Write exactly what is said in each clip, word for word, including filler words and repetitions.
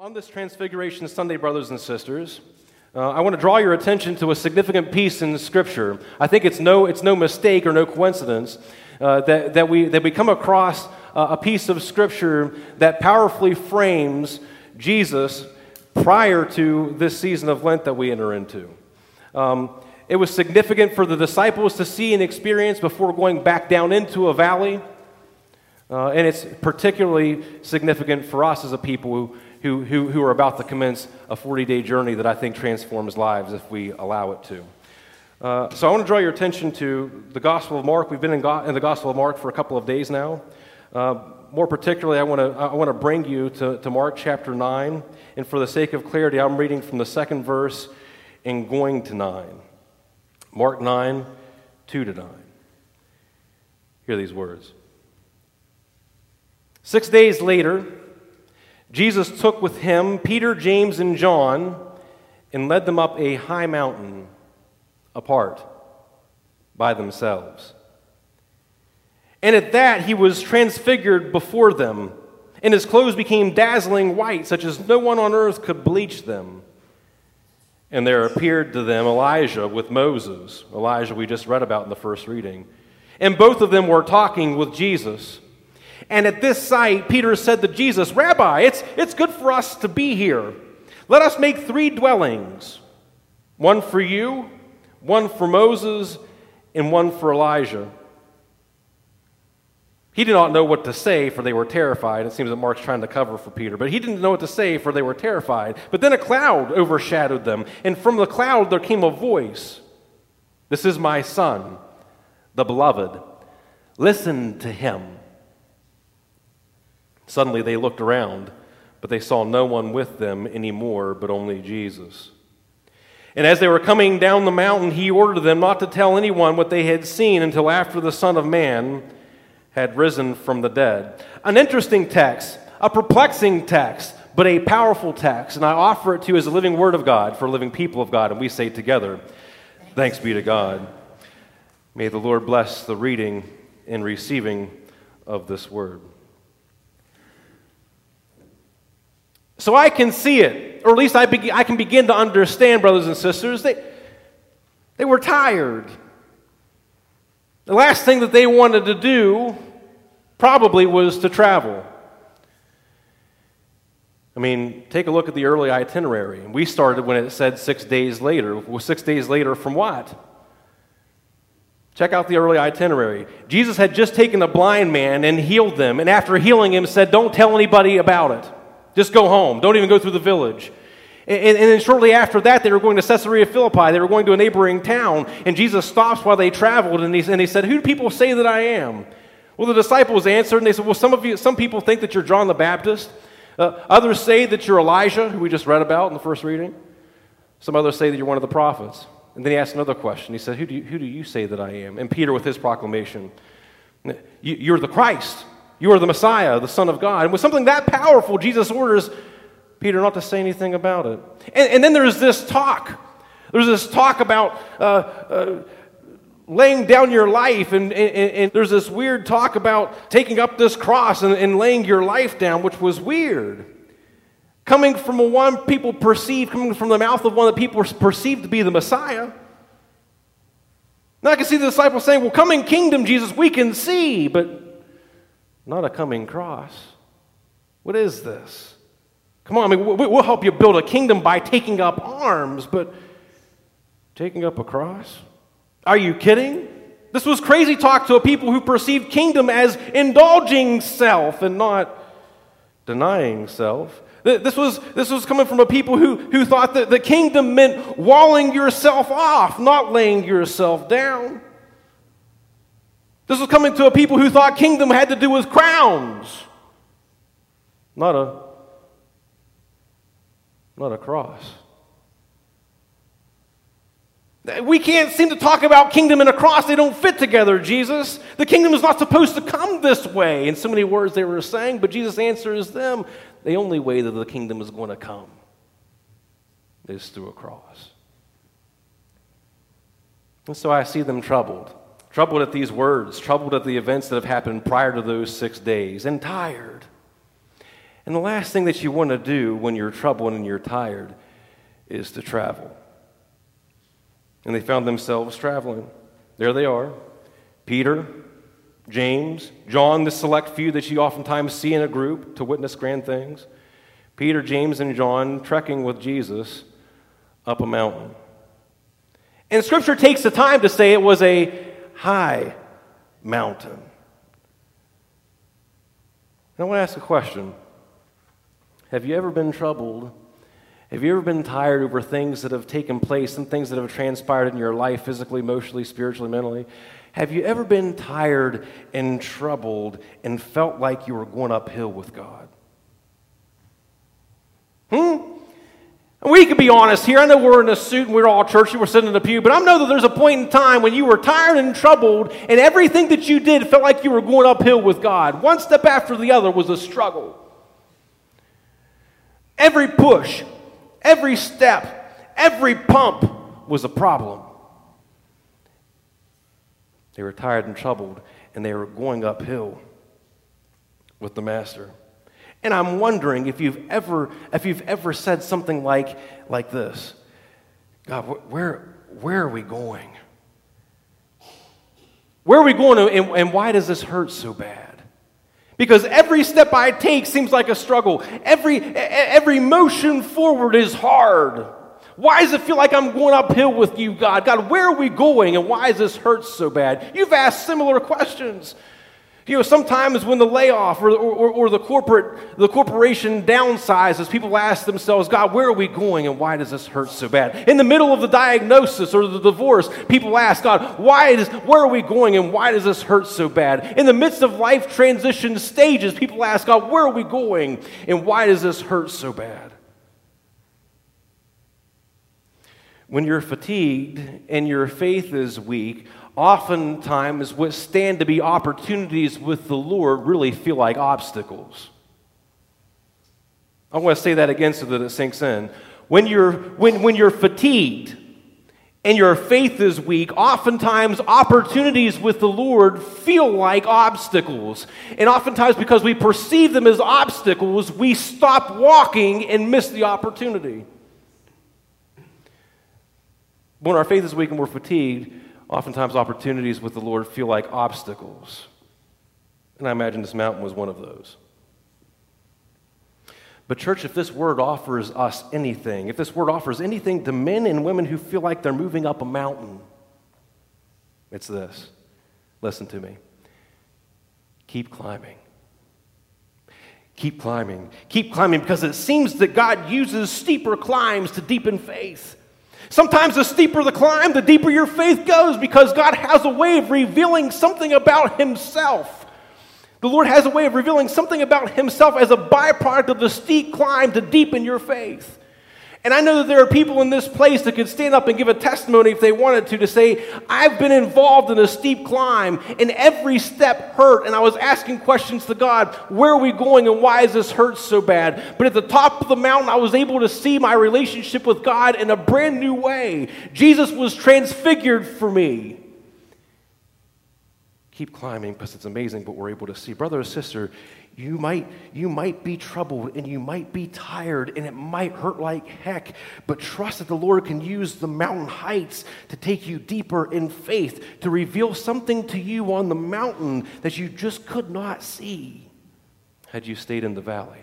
On this Transfiguration Sunday, brothers and sisters, uh, I want to draw your attention to a significant piece in Scripture. I think it's no, it's no mistake or no coincidence uh, that, that, we, that we come across uh, a piece of Scripture that powerfully frames Jesus prior to this season of Lent that we enter into. Um, it was significant for the disciples to see and experience before going back down into a valley. Uh, and it's particularly significant for us as a people who Who, who, who are about to commence a forty-day journey that I think transforms lives if we allow it to. Uh, so I want to draw your attention to the Gospel of Mark. We've been in, Go- in the Gospel of Mark for a couple of days now. Uh, more particularly, I want to I want to bring you to, to Mark chapter nine. And for the sake of clarity, I'm reading from the second verse and going to nine. Mark nine, two to nine. Hear these words. Six days later, Jesus took with him Peter, James, and John and led them up a high mountain apart by themselves. And at that he was transfigured before them, and his clothes became dazzling white, such as no one on earth could bleach them. And there appeared to them Elijah with Moses, Elijah we just read about in the first reading. And both of them were talking with Jesus. And at this sight, Peter said to Jesus, "Rabbi, it's, it's good for us to be here. Let us make three dwellings, one for you, one for Moses, and one for Elijah." He did not know what to say, for they were terrified. It seems that Mark's trying to cover for Peter, but he didn't know what to say, for they were terrified. But then a cloud overshadowed them, and from the cloud there came a voice. "This is my son, the beloved. Listen to him." Suddenly they looked around, but they saw no one with them anymore, but only Jesus. And as they were coming down the mountain, he ordered them not to tell anyone what they had seen until after the Son of Man had risen from the dead. An interesting text, a perplexing text, but a powerful text. And I offer it to you as a living word of God for a living people of God. And we say together, thanks be to God. May the Lord bless the reading and receiving of this word. So I can see it, or at least I, be, I can begin to understand, brothers and sisters, they, they were tired. The last thing that they wanted to do probably was to travel. I mean, take a look at the early itinerary. We started when it said six days later. Well, six days later from what? Check out the early itinerary. Jesus had just taken a blind man and healed them, and after healing him said, "Don't tell anybody about it. Just go home. Don't even go through the village." And, and then shortly after that, they were going to Caesarea Philippi. They were going to a neighboring town. And Jesus stops while they traveled, and he, and he said, "Who do people say that I am?" Well, the disciples answered, and they said, "Well, some of you, some people think that you're John the Baptist. Uh, others say that you're Elijah, who we just read about in the first reading. Some others say that you're one of the prophets." And then he asked another question. He said, who do you, who do you say that I am?" And Peter, with his proclamation, "You're the Christ. You are the Messiah, the Son of God." And with something that powerful, Jesus orders Peter not to say anything about it. And, and then there's this talk. There's this talk about uh, uh, laying down your life, and, and, and there's this weird talk about taking up this cross and, and laying your life down, which was weird. Coming from a one people perceive, coming from the mouth of one that people perceive to be the Messiah. Now I can see the disciples saying, "Well, coming kingdom, Jesus, we can see, but not a coming cross. What is this? Come on, I mean, we'll help you build a kingdom by taking up arms, but taking up a cross? Are you kidding?" This was crazy talk to a people who perceived kingdom as indulging self and not denying self. This was, this was coming from a people who, who thought that the kingdom meant walling yourself off, not laying yourself down. This was coming to a people who thought kingdom had to do with crowns, not a, not a cross. We can't seem to talk about kingdom and a cross. They don't fit together, Jesus. The kingdom is not supposed to come this way. In so many words they were saying, but Jesus answers them, the only way that the kingdom is going to come is through a cross. And so I see them troubled. Troubled at these words, troubled at the events that have happened prior to those six days, and tired. And the last thing that you want to do when you're troubled and you're tired is to travel. And they found themselves traveling. There they are. Peter, James, John, the select few that you oftentimes see in a group to witness grand things. Peter, James, and John trekking with Jesus up a mountain. And Scripture takes the time to say it was a high mountain. And I want to ask a question. Have you ever been troubled? Have you ever been tired over things that have taken place and things that have transpired in your life, physically, emotionally, spiritually, mentally? Have you ever been tired and troubled and felt like you were going uphill with God? Hmm? We could be honest here. I know we're in a suit and we're all churchy, we're sitting in the pew, but I know that there's a point in time when you were tired and troubled and everything that you did felt like you were going uphill with God. One step after the other was a struggle. Every push, every step, every pump was a problem. They were tired and troubled, and they were going uphill with the Master. And I'm wondering if you've ever, if you've ever said something like, like this: God, where, where are we going? Where are we going, and, and why does this hurt so bad? Because every step I take seems like a struggle. Every, every motion forward is hard. Why does it feel like I'm going uphill with you, God? God, where are we going, and why does this hurt so bad? You've asked similar questions. You know, sometimes when the layoff or, or, or the corporate the corporation downsizes, people ask themselves, God, where are we going, and why does this hurt so bad? In the middle of the diagnosis or the divorce, people ask, God, why is where are we going, and why does this hurt so bad? In the midst of life transition stages, people ask, God, where are we going, and why does this hurt so bad? When you're fatigued and your faith is weak, oftentimes what stand to be opportunities with the Lord really feel like obstacles. I want to say that again so that it sinks in. When you're, when, when you're fatigued and your faith is weak, oftentimes opportunities with the Lord feel like obstacles. And oftentimes because we perceive them as obstacles, we stop walking and miss the opportunity. When our faith is weak and we're fatigued, oftentimes opportunities with the Lord feel like obstacles. And I imagine this mountain was one of those. But church, if this word offers us anything, if this word offers anything to men and women who feel like they're moving up a mountain, it's this. Listen to me. Keep climbing. Keep climbing. Keep climbing, because it seems that God uses steeper climbs to deepen faith. Sometimes the steeper the climb, the deeper your faith goes, because God has a way of revealing something about Himself. The Lord has a way of revealing something about Himself as a byproduct of the steep climb to deepen your faith. And I know that there are people in this place that could stand up and give a testimony if they wanted to, to say, I've been involved in a steep climb, and every step hurt, and I was asking questions to God, where are we going, and why does this hurt so bad? But at the top of the mountain, I was able to see my relationship with God in a brand new way. Jesus was transfigured for me. Keep climbing, because it's amazing what we're able to see. Brother or sister, you might, you might be troubled and you might be tired and it might hurt like heck, but trust that the Lord can use the mountain heights to take you deeper in faith, to reveal something to you on the mountain that you just could not see had you stayed in the valley.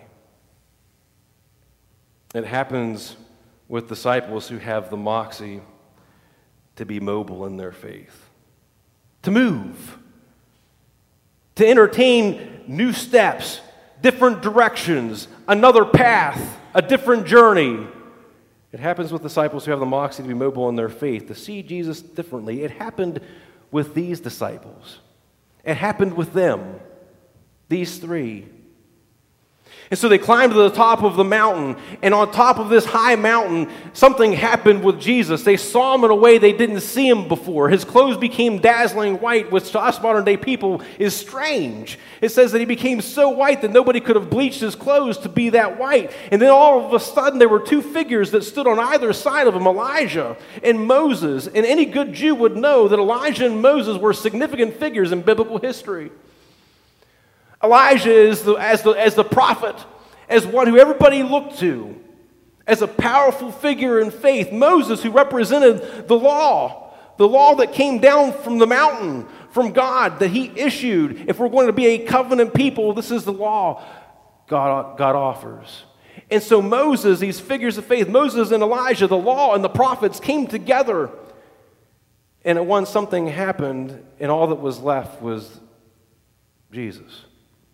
It happens with disciples who have the moxie to be mobile in their faith, to move, to entertain new steps, different directions, another path, a different journey. It happens with disciples who have the moxie to be mobile in their faith, to see Jesus differently. It happened with these disciples. It happened with them, these three. And so they climbed to the top of the mountain, and on top of this high mountain, something happened with Jesus. They saw him in a way they didn't see him before. His clothes became dazzling white, which to us modern day people is strange. It says that he became so white that nobody could have bleached his clothes to be that white. And then all of a sudden there were two figures that stood on either side of him, Elijah and Moses. And any good Jew would know that Elijah and Moses were significant figures in biblical history. Elijah is the, as, the, as the prophet, as one who everybody looked to, as a powerful figure in faith. Moses, who represented the law, the law that came down from the mountain, from God, that he issued. If we're going to be a covenant people, this is the law God, God offers. And so Moses, these figures of faith, Moses and Elijah, the law and the prophets came together. And at once something happened, and all that was left was Jesus.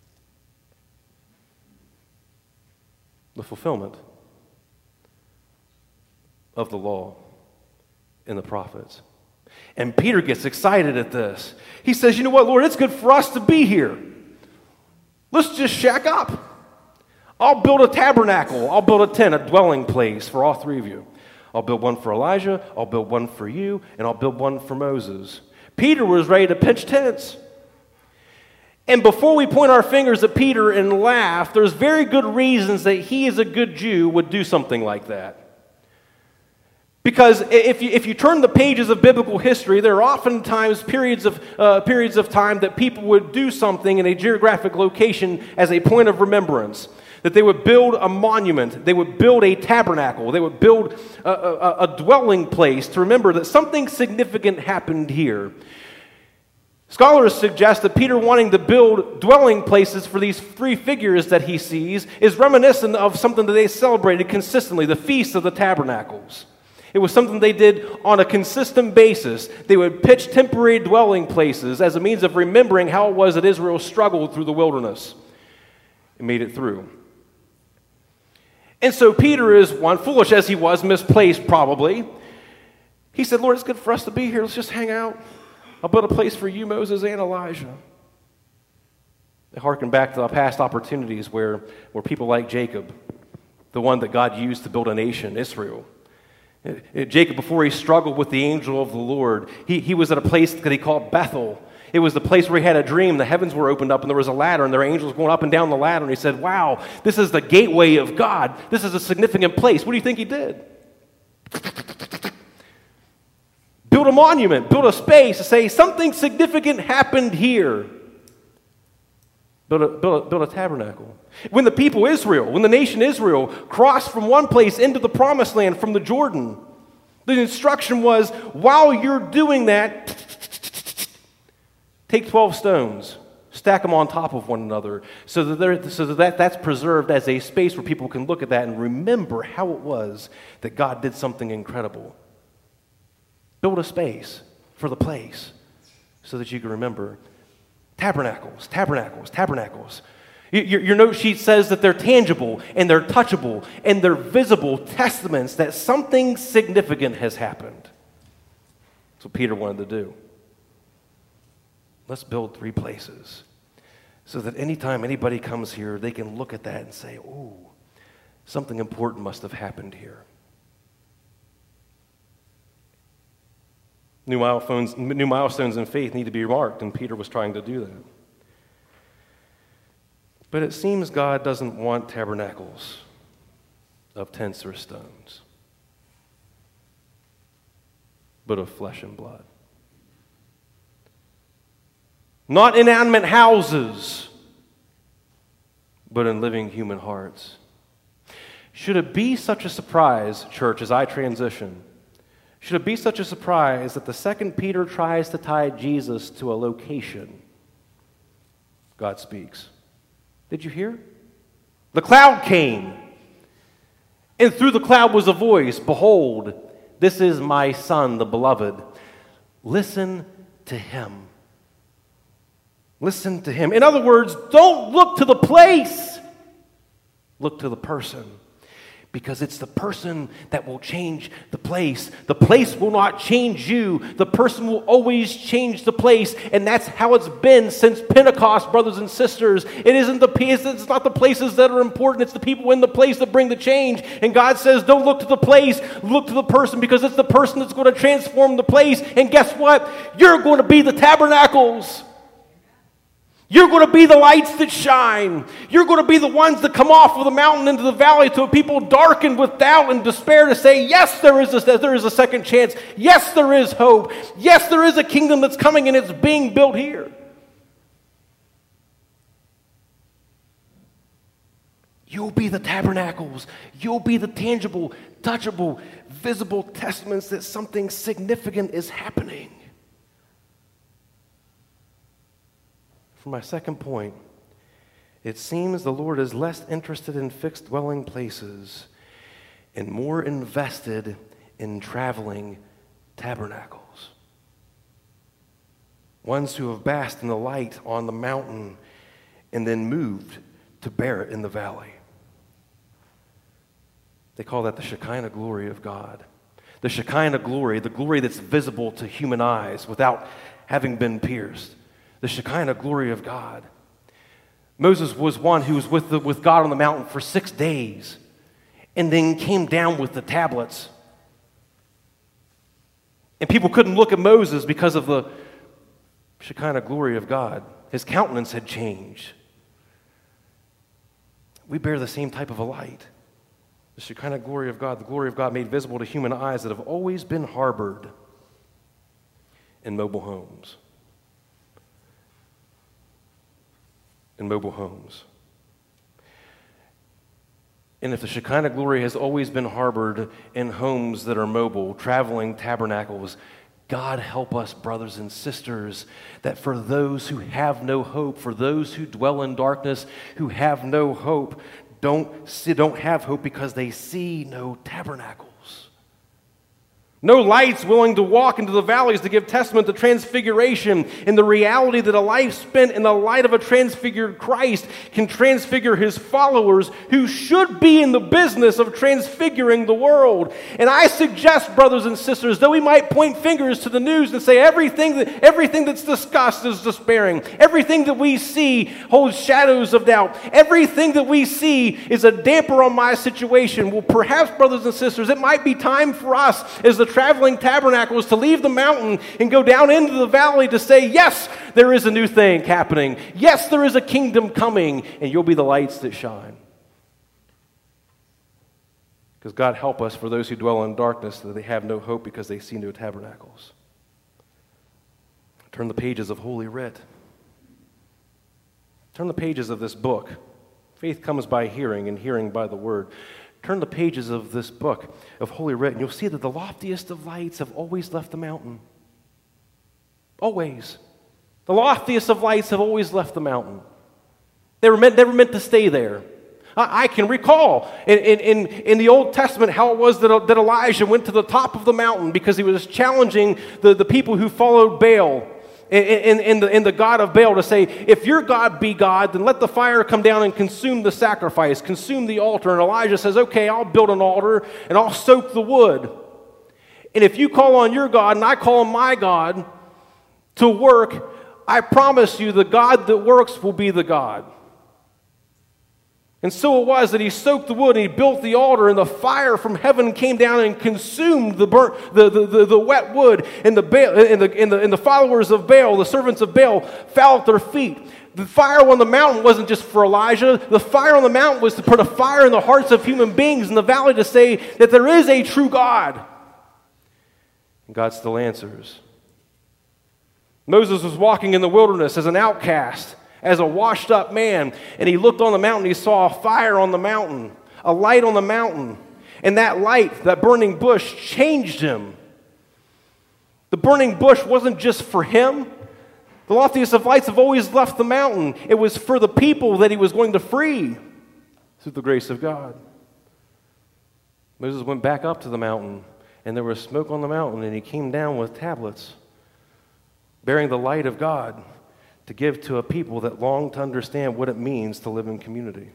The fulfillment of the law and the prophets. And Peter gets excited at this. He says, you know what, Lord, it's good for us to be here. Let's just shack up. I'll build a tabernacle. I'll build a tent, a dwelling place for all three of you. I'll build one for Elijah, I'll build one for you, and I'll build one for Moses. Peter was ready to pitch tents. And before we point our fingers at Peter and laugh, there's very good reasons that he, as a good Jew, would do something like that. Because if you, if you turn the pages of biblical history, there are oftentimes periods of, uh, periods of time that people would do something in a geographic location as a point of remembrance. That they would build a monument, they would build a tabernacle, they would build a, a, a dwelling place to remember that something significant happened here. Scholars suggest that Peter wanting to build dwelling places for these three figures that he sees is reminiscent of something that they celebrated consistently, the Feast of the Tabernacles. It was something they did on a consistent basis. They would pitch temporary dwelling places as a means of remembering how it was that Israel struggled through the wilderness and made it through. And so Peter is one, foolish as he was, misplaced probably. He said, Lord, it's good for us to be here. Let's just hang out. I'll build a place for you, Moses, and Elijah. They harken back to the past opportunities where, where people like Jacob, the one that God used to build a nation, Israel. Jacob, before he struggled with the angel of the Lord, he, he was at a place that he called Bethel. It was the place where he had a dream. The heavens were opened up and there was a ladder and there were angels going up and down the ladder. And he said, wow, this is the gateway of God. This is a significant place. What do you think he did? Build a monument, build a space to say something significant happened here. Build a, build, a, build a tabernacle. When the people Israel, when the nation Israel crossed from one place into the promised land from the Jordan, the instruction was, while you're doing that, take twelve stones, stack them on top of one another, so that, so that that's preserved as a space where people can look at that and remember how it was that God did something incredible. Build a space for the place so that you can remember. Tabernacles, tabernacles, tabernacles. Your, your note sheet says that they're tangible and they're touchable and they're visible testaments that something significant has happened. That's what Peter wanted to do. Let's build three places so that anytime anybody comes here, they can look at that and say, oh, something important must have happened here. New milestones, new milestones in faith need to be marked, and Peter was trying to do that. But it seems God doesn't want tabernacles of tents or stones, but of flesh and blood. Not inanimate houses, but in living human hearts. Should it be such a surprise, church, as I transition, should it be such a surprise that the second Peter tries to tie Jesus to a location, God speaks. Did you hear? The cloud came, and through the cloud was a voice, behold, this is my son, the beloved. Listen to him. Listen to him. In other words, don't look to the place. Look to the person. Because it's the person that will change the place. The place will not change you. The person will always change the place. And that's how it's been since Pentecost, brothers and sisters. It isn't the it's not the places that are important. It's the people in the place that bring the change. And God says, don't look to the place. Look to the person, because it's the person that's going to transform the place. And guess what? You're going to be the tabernacles. You're going to be the lights that shine. You're going to be the ones that come off of the mountain into the valley to a people darkened with doubt and despair to say, yes, there is a, there is a second chance. Yes, there is hope. Yes, there is a kingdom that's coming and it's being built here. You'll be the tabernacles. You'll be the tangible, touchable, visible testaments that something significant is happening. For my second point, it seems the Lord is less interested in fixed dwelling places and more invested in traveling tabernacles. Ones who have basked in the light on the mountain and then moved to bear it in the valley. They call that the Shekinah glory of God. The Shekinah glory, the glory that's visible to human eyes without having been pierced. The Shekinah glory of God. Moses was one who was with, the, with God on the mountain for six days and then came down with the tablets. And people couldn't look at Moses because of the Shekinah glory of God. His countenance had changed. We bear the same type of a light. The Shekinah glory of God, the glory of God made visible to human eyes that have always been harbored in mobile homes. In mobile homes. And if the Shekinah glory has always been harbored in homes that are mobile, traveling tabernacles, God help us, brothers and sisters, that for those who have no hope, for those who dwell in darkness, who have no hope, don't see, don't have hope because they see no tabernacles. No lights willing to walk into the valleys to give testament to transfiguration and the reality that a life spent in the light of a transfigured Christ can transfigure his followers who should be in the business of transfiguring the world. And I suggest, brothers and sisters, though we might point fingers to the news and say everything that, everything that's discussed is despairing, everything that we see holds shadows of doubt, everything that we see is a damper on my situation. Well, perhaps, brothers and sisters, it might be time for us as the traveling tabernacles to leave the mountain and go down into the valley to say, yes, there is a new thing happening. Yes, there is a kingdom coming, and you'll be the lights that shine. Because God help us for those who dwell in darkness that they have no hope because they see no tabernacles. Turn the pages of Holy Writ. Turn the pages of this book. Faith comes by hearing, and hearing by the word. Turn the pages of this book of Holy Writ, and you'll see that the loftiest of lights have always left the mountain. Always. The loftiest of lights have always left the mountain. They were meant, they were meant to stay there. I, I can recall in, in, in the Old Testament how it was that, that Elijah went to the top of the mountain because he was challenging the, the people who followed Baal. In, in, the, in the God of Baal to say, if your God be God, then let the fire come down and consume the sacrifice, consume the altar. And Elijah says, okay, I'll build an altar and I'll soak the wood. And if you call on your God and I call on my God to work, I promise you the God that works will be the God. And so it was that he soaked the wood and he built the altar, and the fire from heaven came down and consumed the burnt, the, the, the, the wet wood, and the, Baal, and, the, and, the, and the followers of Baal, the servants of Baal, fell at their feet. The fire on the mountain wasn't just for Elijah. The fire on the mountain was to put a fire in the hearts of human beings in the valley to say that there is a true God. And God still answers. Moses was walking in the wilderness as an outcast, as a washed up man, and he looked on the mountain, he saw a fire on the mountain, a light on the mountain, and that light, that burning bush, changed him. The burning bush wasn't just for him. The loftiest of lights have always left the mountain. It was for the people that he was going to free through the grace of God. Moses went back up to the mountain, and there was smoke on the mountain, and he came down with tablets bearing the light of God to give to a people that long to understand what it means to live in community.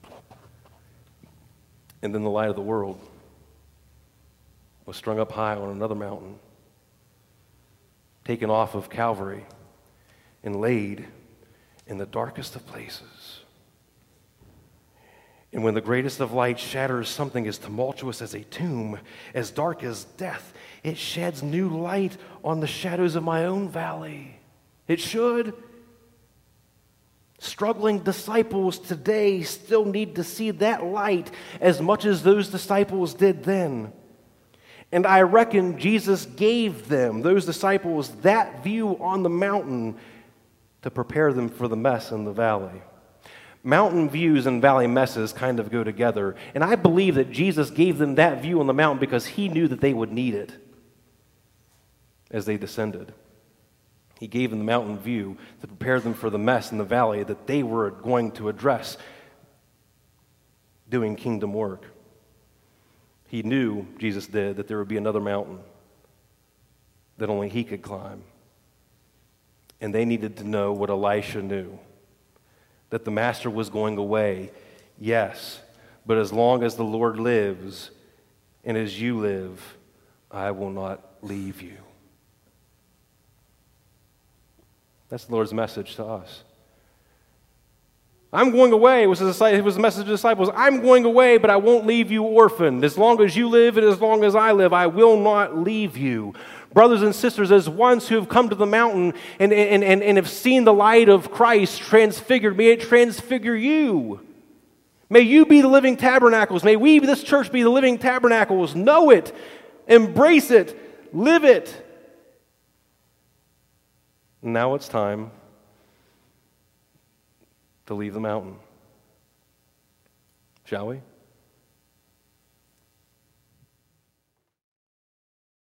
And then the light of the world was strung up high on another mountain, taken off of Calvary, and laid in the darkest of places. And when the greatest of light shatters something as tumultuous as a tomb, as dark as death, it sheds new light on the shadows of my own valley. It should. Struggling disciples today still need to see that light as much as those disciples did then. And I reckon Jesus gave them, those disciples, that view on the mountain to prepare them for the mess in the valley. Mountain views and valley messes kind of go together. And I believe that Jesus gave them that view on the mountain because he knew that they would need it as they descended. He gave them the mountain view to prepare them for the mess in the valley that they were going to address doing kingdom work. He knew, Jesus did, that there would be another mountain that only he could climb. And they needed to know what Elisha knew, that the master was going away, yes, but as long as the Lord lives and as you live, I will not leave you. That's the Lord's message to us. I'm going away. It was, his, it was the message to the disciples. I'm going away, but I won't leave you orphaned. As long as you live and as long as I live, I will not leave you. Brothers and sisters, as ones who have come to the mountain and, and, and, and have seen the light of Christ transfigured, may it transfigure you. May you be the living tabernacles. May we, this church, be the living tabernacles. Know it. Embrace it. Live it. Now it's time to leave the mountain. Shall we?